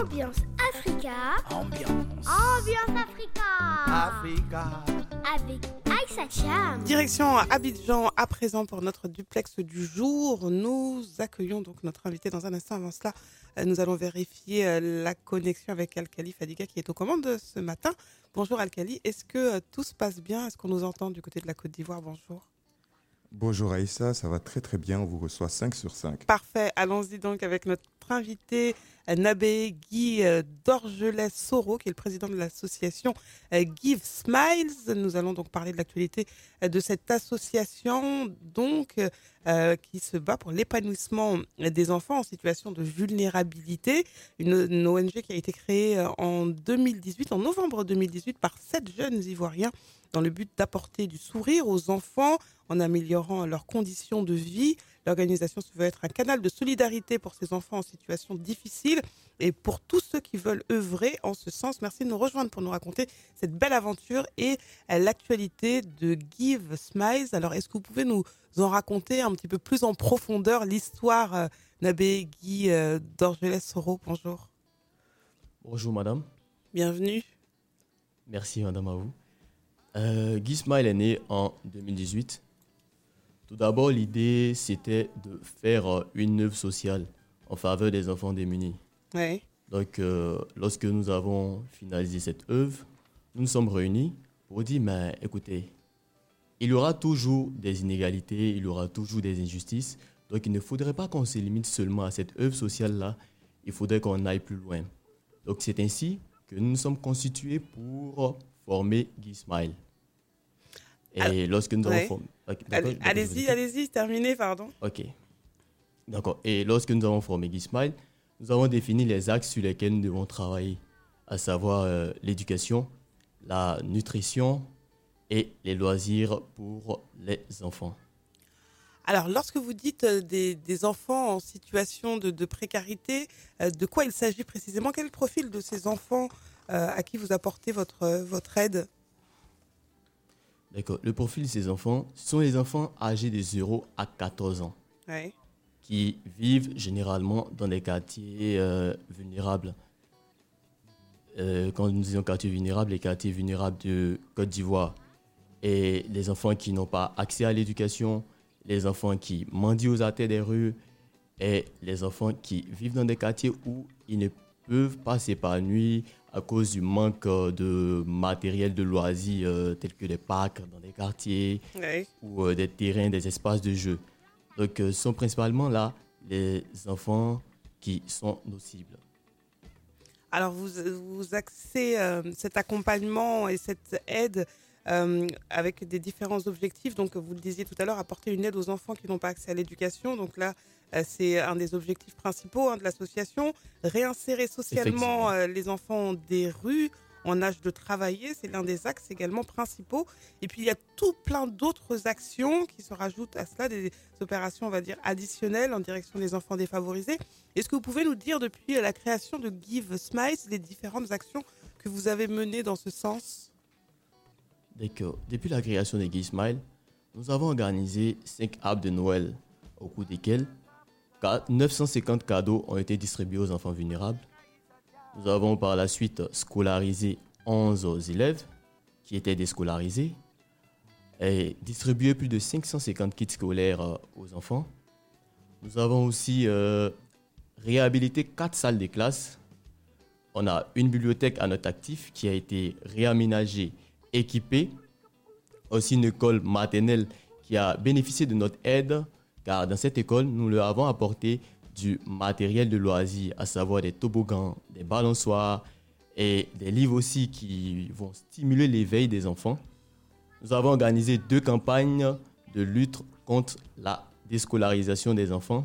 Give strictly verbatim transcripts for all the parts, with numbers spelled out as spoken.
Ambiance Africa. Ambiance. Ambiance Africa. Africa. Avec Aïssa Cham. Direction Abidjan à présent pour notre duplex du jour. Nous accueillons donc notre invité dans un instant. Avant cela, nous allons vérifier la connexion avec Alkali Fadiga qui est aux commandes ce matin. Bonjour Alkali, est-ce que tout se passe bien? Est-ce qu'on nous entend du côté de la Côte d'Ivoire? Bonjour. Bonjour Aïssa, ça va très très bien, on vous reçoit cinq sur cinq. Parfait, allons-y donc avec notre invité Nabé Guy Dorgelès-Soro, qui est le président de l'association Give Smiles. Nous allons donc parler de l'actualité de cette association donc, euh, qui se bat pour l'épanouissement des enfants en situation de vulnérabilité. Une, une O N G qui a été créée en deux mille dix-huit, en novembre deux mille dix-huit, par sept jeunes Ivoiriens dans le but d'apporter du sourire aux enfants en améliorant leurs conditions de vie. L'organisation se veut être un canal de solidarité pour ces enfants en situation difficile et pour tous ceux qui veulent œuvrer en ce sens. Merci de nous rejoindre pour nous raconter cette belle aventure et l'actualité de Give Smiles. Alors, est-ce que vous pouvez nous en raconter un petit peu plus en profondeur l'histoire, euh, Nabé Guy euh, Dorgelès-Soro? Bonjour. Bonjour, madame. Bienvenue. Merci, madame, à vous. Euh, Give Smile est né en deux mille dix-huit. Tout d'abord, l'idée, c'était de faire une œuvre sociale en faveur des enfants démunis. Oui. Donc, euh, lorsque nous avons finalisé cette œuvre, nous nous sommes réunis pour dire, mais écoutez, il y aura toujours des inégalités, il y aura toujours des injustices. Donc, il ne faudrait pas qu'on se limite seulement à cette œuvre sociale-là. Il faudrait qu'on aille plus loin. Donc, c'est ainsi que nous nous sommes constitués pour former Give Smile. Et Alors, lorsque nous avons ouais. formé... Okay, allez, allez-y, allez-y, terminez, pardon. Ok. D'accord. Et lorsque nous avons formé Give Smile, nous avons défini les axes sur lesquels nous devons travailler, à savoir euh, l'éducation, la nutrition et les loisirs pour les enfants. Alors, lorsque vous dites euh, des, des enfants en situation de, de précarité, euh, de quoi il s'agit précisément? Quel est le profil de ces enfants euh, à qui vous apportez votre, euh, votre aide? D'accord. Le profil de ces enfants, ce sont les enfants âgés de zéro à quatorze ans, ouais. qui vivent généralement dans des quartiers euh, vulnérables. Euh, quand nous disons quartiers vulnérables, les quartiers vulnérables de Côte d'Ivoire. Et les enfants qui n'ont pas accès à l'éducation, les enfants qui mendient aux artères des rues, et les enfants qui vivent dans des quartiers où ils ne peuvent pas s'épanouir à cause du manque de matériel de loisirs euh, tels que des parcs dans des quartiers oui. ou euh, des terrains, des espaces de jeu. Donc, euh, ce sont principalement là les enfants qui sont nos cibles. Alors, vous, vous axez euh, cet accompagnement et cette aide euh, avec des différents objectifs. Donc, vous le disiez tout à l'heure, apporter une aide aux enfants qui n'ont pas accès à l'éducation. Donc là, euh, c'est un des objectifs principaux hein, de l'association. Réinsérer socialement euh, les enfants des rues en âge de travailler, c'est l'un des axes également principaux. Et puis, il y a tout plein d'autres actions qui se rajoutent à cela, des opérations, on va dire, additionnelles en direction des enfants défavorisés. Est-ce que vous pouvez nous dire, depuis la création de Give Smiles, les différentes actions que vous avez menées dans ce sens? D'accord. Depuis la création de Give Smile, nous avons organisé cinq arbres de Noël, au cours desquels neuf cent cinquante cadeaux ont été distribués aux enfants vulnérables. Nous avons par la suite scolarisé onze élèves qui étaient déscolarisés et distribué plus de cinq cent cinquante kits scolaires aux enfants. Nous avons aussi euh, réhabilité quatre salles de classe. On a une bibliothèque à notre actif qui a été réaménagée, équipée. Aussi une école maternelle qui a bénéficié de notre aide, car dans cette école, nous leur avons apporté du matériel de loisirs, à savoir des toboggans, des balançoires et des livres aussi qui vont stimuler l'éveil des enfants. Nous avons organisé deux campagnes de lutte contre la déscolarisation des enfants.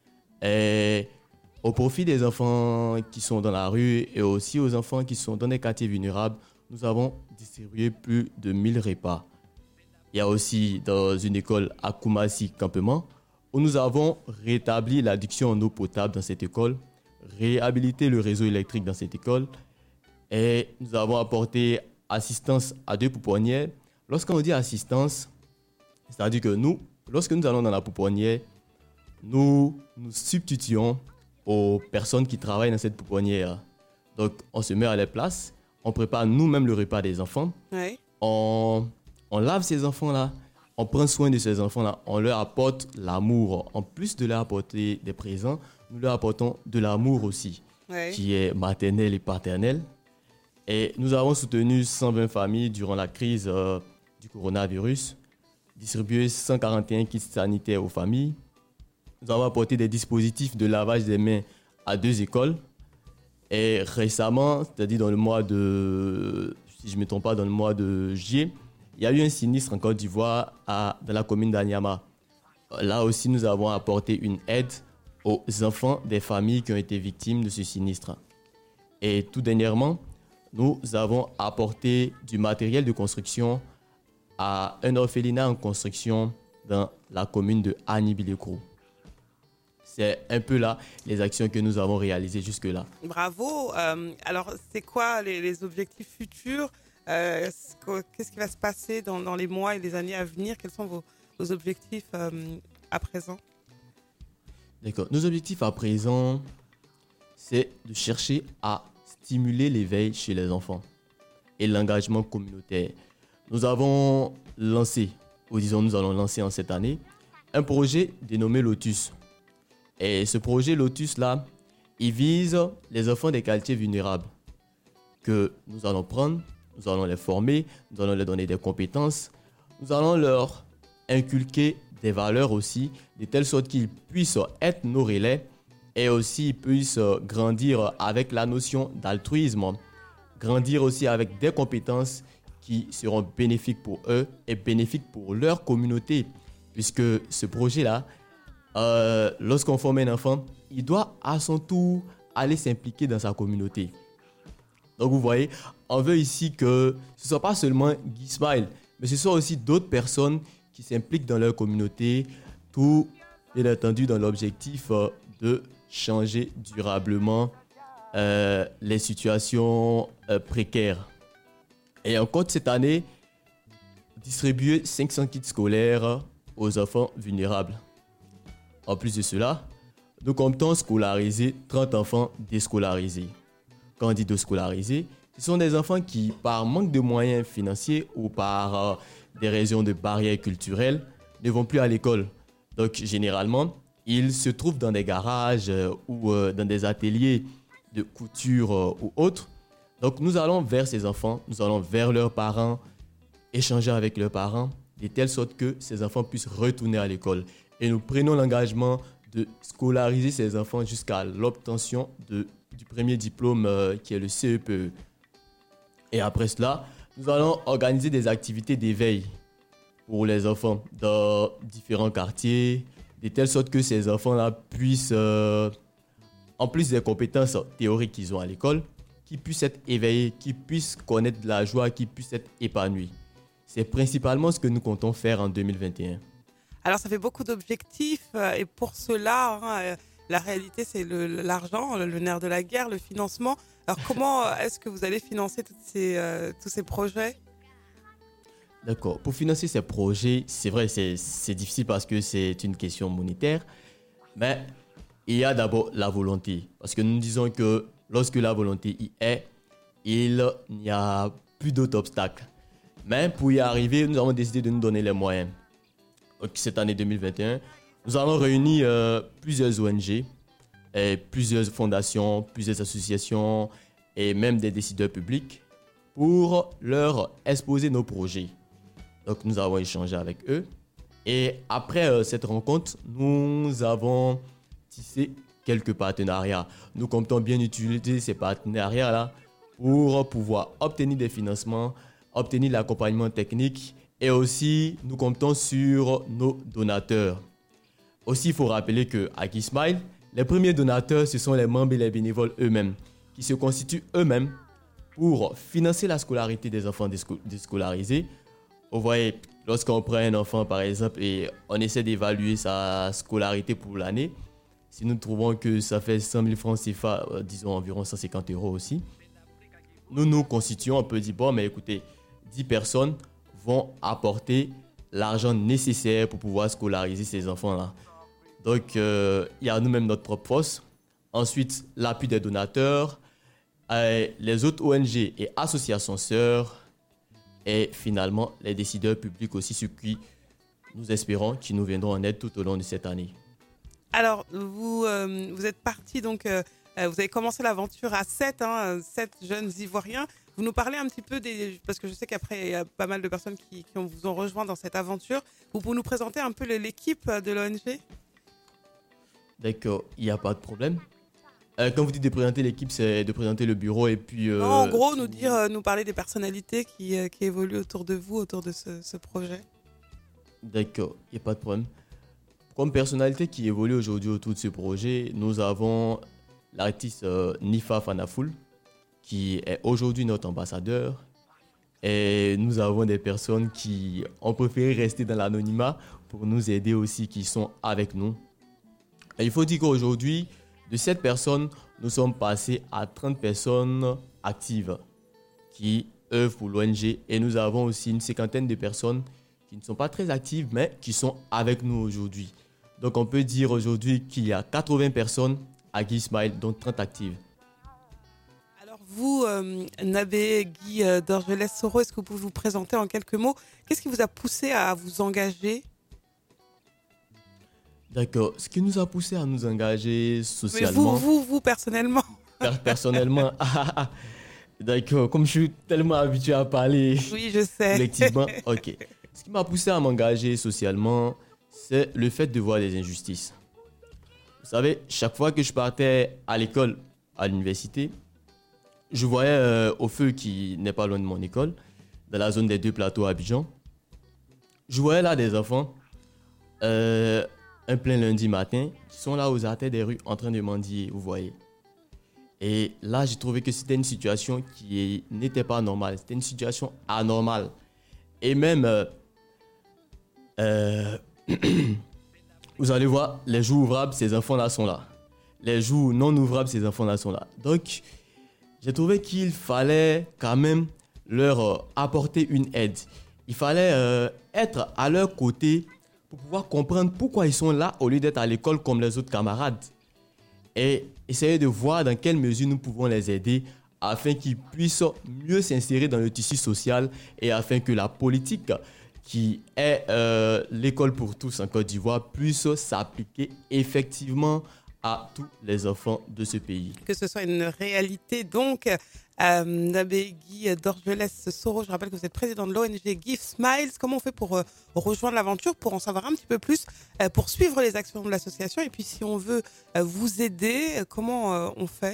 Et au profit des enfants qui sont dans la rue et aussi aux enfants qui sont dans des quartiers vulnérables, nous avons distribué plus de mille repas. Il y a aussi dans une école à Koumassi Campement, où nous avons rétabli l'adduction en eau potable dans cette école, réhabilité le réseau électrique dans cette école et nous avons apporté assistance à deux pouponnières. Lorsqu'on dit assistance, c'est-à-dire que nous, lorsque nous allons dans la pouponnière, nous nous substituons aux personnes qui travaillent dans cette pouponnière. Donc, on se met à leur place, on prépare nous-mêmes le repas des enfants, Oui. on, on lave ces enfants-là, on prend soin de ces enfants-là, on leur apporte l'amour. En plus de leur apporter des présents, nous leur apportons de l'amour aussi, Oui. qui est maternel et paternel. Et nous avons soutenu cent vingt familles durant la crise euh, du coronavirus, distribué cent quarante et un kits sanitaires aux familles. Nous avons apporté des dispositifs de lavage des mains à deux écoles. Et récemment, c'est-à-dire dans le mois de, si je ne me trompe pas, dans le mois de juillet, il y a eu un sinistre en Côte d'Ivoire à, dans la commune d'Anyama. Là aussi, nous avons apporté une aide aux enfants des familles qui ont été victimes de ce sinistre. Et tout dernièrement, nous avons apporté du matériel de construction à un orphelinat en construction dans la commune de Anibilekro. C'est un peu là les actions que nous avons réalisées jusque-là. Bravo. Euh, alors, c'est quoi les, les objectifs futurs? euh, Qu'est-ce qui va se passer dans, dans les mois et les années à venir? Quels sont vos, vos objectifs euh, à présent? D'accord. Nos objectifs à présent, c'est de chercher à stimuler l'éveil chez les enfants et l'engagement communautaire. Nous avons lancé, ou disons nous allons lancer en cette année, un projet dénommé Lotus. Et ce projet Lotus-là, il vise les enfants des quartiers vulnérables que nous allons prendre, nous allons les former, nous allons leur donner des compétences, nous allons leur inculquer des valeurs aussi, de telle sorte qu'ils puissent être nos relais et aussi puissent grandir avec la notion d'altruisme, grandir aussi avec des compétences qui seront bénéfiques pour eux et bénéfiques pour leur communauté, puisque ce projet-là, Euh, lorsqu'on forme un enfant, il doit à son tour aller s'impliquer dans sa communauté. Donc vous voyez, on veut ici que ce ne soit pas seulement Guy Smile, mais ce soit aussi d'autres personnes qui s'impliquent dans leur communauté, tout bien entendu dans l'objectif euh, de changer durablement euh, les situations euh, précaires. Et on compte cette année distribuer cinq cents kits scolaires aux enfants vulnérables. En plus de cela, nous comptons scolariser trente enfants déscolarisés. Quand on dit déscolarisés, ce sont des enfants qui, par manque de moyens financiers ou par euh, des raisons de barrières culturelles, ne vont plus à l'école. Donc, généralement, ils se trouvent dans des garages euh, ou euh, dans des ateliers de couture euh, ou autres. Donc, nous allons vers ces enfants, nous allons vers leurs parents, échanger avec leurs parents, de telle sorte que ces enfants puissent retourner à l'école. Et nous prenons l'engagement de scolariser ces enfants jusqu'à l'obtention de, du premier diplôme euh, qui est le C E P E. Et après cela, nous allons organiser des activités d'éveil pour les enfants dans différents quartiers, de telle sorte que ces enfants-là puissent, euh, en plus des compétences théoriques qu'ils ont à l'école, qu'ils puissent être éveillés, qu'ils puissent connaître de la joie, qu'ils puissent être épanouis. C'est principalement ce que nous comptons faire en deux mille vingt et un. Alors, ça fait beaucoup d'objectifs euh, et pour cela, hein, euh, la réalité, c'est le, l'argent, le, le nerf de la guerre, le financement. Alors, comment euh, est-ce que vous allez financer toutes ces, euh, tous ces projets? D'accord. Pour financer ces projets, c'est vrai, c'est, c'est difficile parce que c'est une question monétaire, mais il y a d'abord la volonté. Parce que nous disons que lorsque la volonté y est, il n'y a plus d'autres obstacles. Mais pour y arriver, nous avons décidé de nous donner les moyens. Donc, cette année deux mille vingt et un, nous avons réuni euh, plusieurs O N G, et plusieurs fondations, plusieurs associations et même des décideurs publics pour leur exposer nos projets. Donc, nous avons échangé avec eux. Et après euh, cette rencontre, nous avons tissé quelques partenariats. Nous comptons bien utiliser ces partenariats-là pour pouvoir obtenir des financements, obtenir l'accompagnement technique et aussi nous comptons sur nos donateurs. Aussi, il faut rappeler qu'à Guy Smile, les premiers donateurs, ce sont les membres et les bénévoles eux-mêmes qui se constituent eux-mêmes pour financer la scolarité des enfants déscolarisés. Vous voyez, lorsqu'on prend un enfant par exemple et on essaie d'évaluer sa scolarité pour l'année, si nous trouvons que ça fait cent mille francs C F A, euh, disons environ cent cinquante euros aussi, nous nous constituons, on peut dire, bon, mais écoutez, dix personnes vont apporter l'argent nécessaire pour pouvoir scolariser ces enfants-là. Donc, euh, il y a nous-mêmes notre propre force. Ensuite, l'appui des donateurs euh, les autres O N G et associations sœurs et finalement les décideurs publics aussi, ceux qui nous espérons qui nous viendront en aide tout au long de cette année. Alors, vous, euh, vous êtes parti, donc, euh, vous avez commencé l'aventure à sept, hein, sept jeunes Ivoiriens. Vous nous parlez un petit peu des... Parce que je sais qu'après, il y a pas mal de personnes qui, qui vous ont rejoint dans cette aventure. Vous pouvez nous présenter un peu l'équipe de l'O N G ? D'accord, il n'y a pas de problème. Euh, quand vous dites de présenter l'équipe, c'est de présenter le bureau et puis... Euh, non, en gros, nous, dire, euh, nous parler des personnalités qui, euh, qui évoluent autour de vous, autour de ce, ce projet. D'accord, il n'y a pas de problème. Comme personnalité qui évolue aujourd'hui autour de ce projet, nous avons l'artiste euh, Nifa Fanafoul, qui est aujourd'hui notre ambassadeur. Et nous avons des personnes qui ont préféré rester dans l'anonymat pour nous aider aussi, qui sont avec nous. Et il faut dire qu'aujourd'hui, de cette personne, nous sommes passés à trente personnes actives qui œuvrent pour l'O N G. Et nous avons aussi une cinquantaine de personnes qui ne sont pas très actives, mais qui sont avec nous aujourd'hui. Donc on peut dire aujourd'hui qu'il y a quatre-vingts personnes à Guy Smile, dont trente actives. Alors vous, euh, Nabé Guy euh, d'Orgelès-Soro, est-ce que vous pouvez vous présenter en quelques mots ? Qu'est-ce qui vous a poussé à vous engager ? D'accord. Ce qui nous a poussé à nous engager socialement... Mais vous, vous, vous, personnellement. Personnellement, d'accord. Comme je suis tellement habitué à parler... Oui, je sais. Collectivement, ok. Ce qui m'a poussé à m'engager socialement, c'est le fait de voir les injustices. Vous savez, chaque fois que je partais à l'école, à l'université, je voyais euh, au feu qui n'est pas loin de mon école, dans la zone des deux plateaux à Abidjan, je voyais là des enfants... Euh, un plein lundi matin, qui sont là aux artères des rues en train de mendier, vous voyez. Et là, j'ai trouvé que c'était une situation qui n'était pas normale. C'était une situation anormale. Et même, euh, euh, vous allez voir, les jours ouvrables, ces enfants-là sont là. Les jours non ouvrables, ces enfants-là sont là. Donc, j'ai trouvé qu'il fallait quand même leur euh, apporter une aide. Il fallait euh, être à leur côté pour pouvoir comprendre pourquoi ils sont là au lieu d'être à l'école comme les autres camarades. Et essayer de voir dans quelle mesure nous pouvons les aider afin qu'ils puissent mieux s'insérer dans le tissu social et afin que la politique qui est euh, l'école pour tous en Côte d'Ivoire puisse s'appliquer effectivement à tous les enfants de ce pays. Que ce soit une réalité donc. Euh, Nabé Guy d'Orgelès-Soro, je rappelle que vous êtes président de l'O N G Give Smiles. Comment on fait pour euh, rejoindre l'aventure, pour en savoir un petit peu plus, euh, pour suivre les actions de l'association et puis si on veut euh, vous aider, euh, comment euh, on fait ?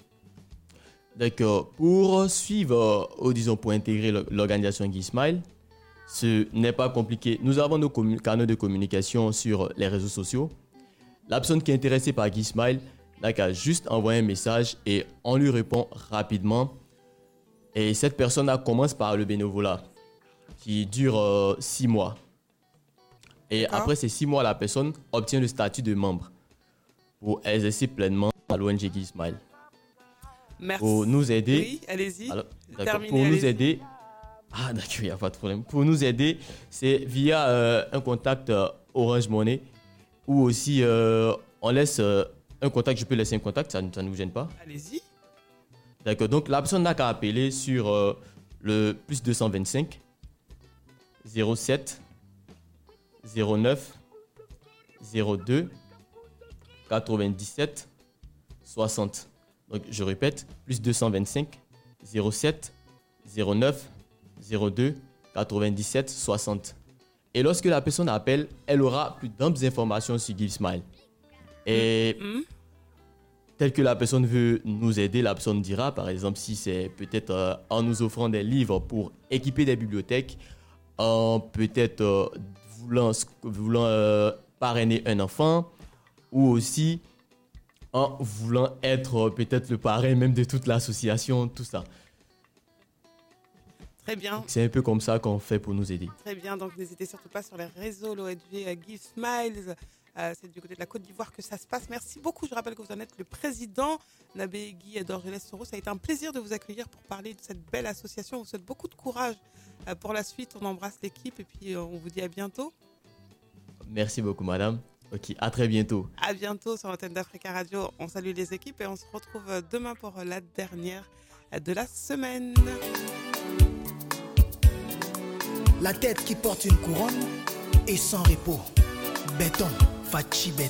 D'accord. Pour suivre, ou disons pour intégrer l'organisation Give Smile, ce n'est pas compliqué. Nous avons nos commun- canaux de communication sur les réseaux sociaux. La personne qui est intéressée par Give Smile n'a qu'à juste envoyer un message et on lui répond rapidement. Et cette personne-là commence par le bénévolat qui dure euh, six mois. Et D'accord. Après ces six mois, la personne obtient le statut de membre pour exercer pleinement à l'O N G Give Smile. Merci. Pour nous aider. Oui, allez-y. Alors, d'accord, Terminez, pour nous allez-y. aider. Ah, d'accord, il n'y a pas de problème. Pour nous aider, c'est via euh, un contact euh, Orange Money ou aussi euh, on laisse. Euh, Un contact, je peux laisser un contact, ça, ça ne vous gêne pas. Allez-y. D'accord, donc la personne n'a qu'à appeler sur euh, le plus deux cent vingt-cinq zéro sept zéro neuf zéro deux quatre-vingt-dix-sept soixante. Donc je répète, plus deux cent vingt-cinq zéro sept zéro neuf zéro deux quatre-vingt-dix-sept soixante. Et lorsque la personne appelle, elle aura plus d'amples informations sur Give Smile. Et Mmh. tel que la personne veut nous aider, la personne dira, par exemple, si c'est peut-être euh, en nous offrant des livres pour équiper des bibliothèques, en peut-être euh, voulant, voulant euh, parrainer un enfant, ou aussi en voulant être euh, peut-être le parrain même de toute l'association, tout ça. Très bien. Donc, c'est un peu comme ça qu'on fait pour nous aider. Très bien, donc n'hésitez surtout pas sur les réseaux, l'O N G euh, Give Smiles. Euh, c'est du côté de la Côte d'Ivoire que ça se passe. Merci beaucoup. Je rappelle que vous en êtes le président, Nabé Guy d'Orgelès-Soro. Ça a été un plaisir de vous accueillir pour parler de cette belle association. On vous souhaite beaucoup de courage euh, pour la suite. On embrasse l'équipe et puis euh, on vous dit à bientôt. Merci beaucoup, madame. Ok, à très bientôt. À bientôt sur l'antenne d'Africa Radio. On salue les équipes et on se retrouve demain pour la dernière de la semaine. La tête qui porte une couronne est sans repos. Béton, Fachi Béton.